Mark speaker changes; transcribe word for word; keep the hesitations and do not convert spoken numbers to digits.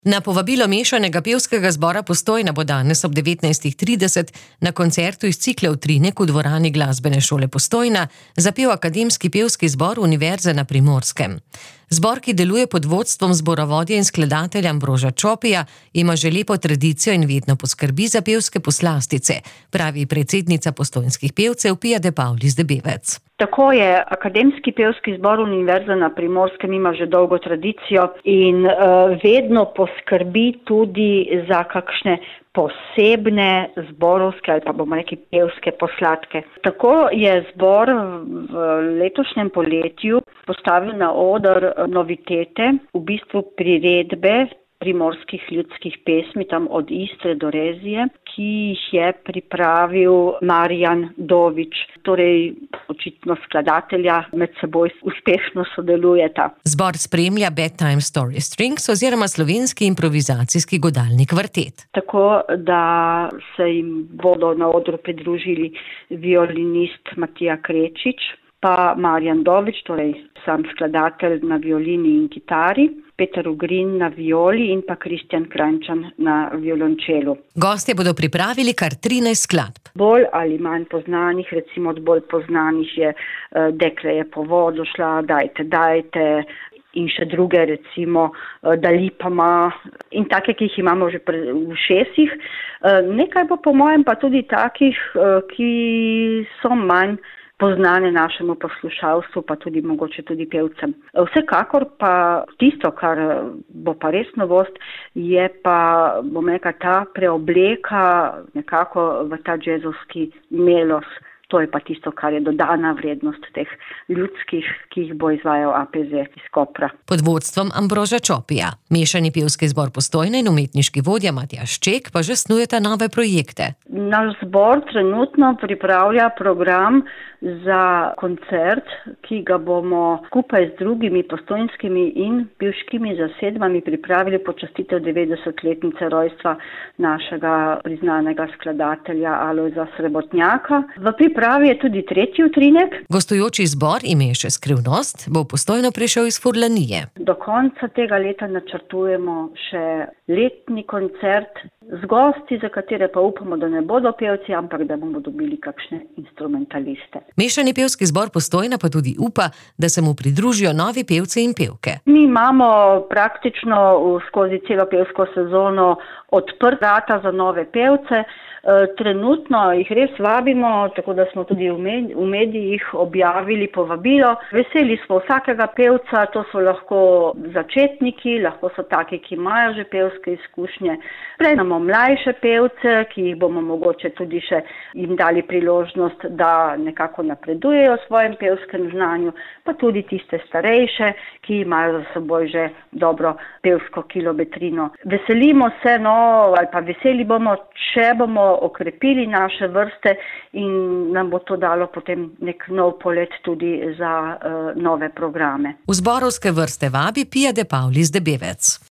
Speaker 1: Na povabilo Mešanega pevskega zbora Postojna bo danes ob devetnajstih trideset na koncertu iz cikla Utrinek v dvorani Glasbene šole Postojna zapel Akademski pevski zbor Univerze na Primorskem. Zbor, ki deluje pod vodstvom zborovodje in skladatelja Ambroža Čopija, ima že lepo tradicijo in vedno poskrbi za pevske poslastice, pravi predsednica postojnskih pevcev Pia de Paulis de Bevec.
Speaker 2: Tako je, Akademski pevski zbor Univerze na Primorskem ima že dolgo tradicijo in uh, vedno poskrbi tudi za kakšne posebne zborovske ali pa bomo rekli pevske posladke. Tako je zbor v letošnjem poletju postavil na oder novitete, v bistvu priredbe primorskih ljudskih pesmi, tam od Istre do Rezije, ki jih je pripravil Marjan Dovič. Torej, očitno skladatelja med seboj uspešno sodelujeta.
Speaker 1: Zbor spremlja Bedtime Story Strings oziroma slovenski improvizacijski godalni kvartet.
Speaker 2: Tako, da se jim bodo na odru pridružili violinist Matija Krečič, pa Marjan Dovič, torej sam skladatelj na violini in kitari, Peter Ugrin na violi in pa Kristjan Kranjčan na violončelu.
Speaker 1: Gostje bodo pripravili kar trinajst skladb.
Speaker 2: Bolj ali manj poznanih, recimo od bolj poznanih je uh, Dekle je po vodo šla, Dajte, dajte in še druge, recimo uh, Dalipama in take, ki jih imamo že v ušesih. Uh, nekaj bo po mojem pa tudi takih, uh, ki so manj poznane našemu poslušalstvu, pa tudi mogoče tudi pevcem. Vsekakor pa tisto, kar bo pa res novost, je pa, bom rekla, ta preobleka nekako v ta džezovski melos. To je pa tisto, kar je dodana vrednost teh ljudskih, ki jih bo izvajal A P Z iz Kopra.
Speaker 1: Pod vodstvom Ambroža Čopija. Mešani pevski zbor Postojna in umetniški vodja Matjaž Ček pa že snujeta nove projekte.
Speaker 2: Naš zbor trenutno pripravlja program za koncert, ki ga bomo skupaj z drugimi postojnskimi in pevškimi zasedbami pripravili počastitev devetdesetletnice rojstva našega priznanega skladatelja Alojza Srebotnjaka. V pripravi je tudi tretji utrinek.
Speaker 1: Gostujoči zbor ime še Skrivnost bo v Postojno prišel iz Furlanije.
Speaker 2: Do konca tega leta načrtujemo še letni koncert z gosti, za katere pa upamo, da ne bodo pevci, ampak da bomo dobili kakšne instrumentaliste.
Speaker 1: Mešani pevski zbor Postojna pa tudi upa, da se mu pridružijo novi pevci in pevke.
Speaker 2: Mi imamo praktično skozi celo pevsko sezono odprta vrata za nove pevce. Trenutno jih res vabimo, tako da smo tudi v medijih objavili povabilo. Veseli smo vsakega pevca, to so lahko začetniki, lahko so taki, ki imajo že pevske izkušnje. Sprejmemo mlajše pevce, ki jih bomo mogoče tudi še jim dali priložnost, da nekako napredujejo v svojem pevskem znanju, pa tudi tiste starejše, ki imajo za seboj že dobro pevsko kilometrino. Veselimo se, no, ali pa veseli bomo, če bomo okrepili naše vrste in nam bo to dalo potem nek nov polet tudi za uh, nove programe.
Speaker 1: V zborovske vrste vabi Pia de Paulis de Bevec.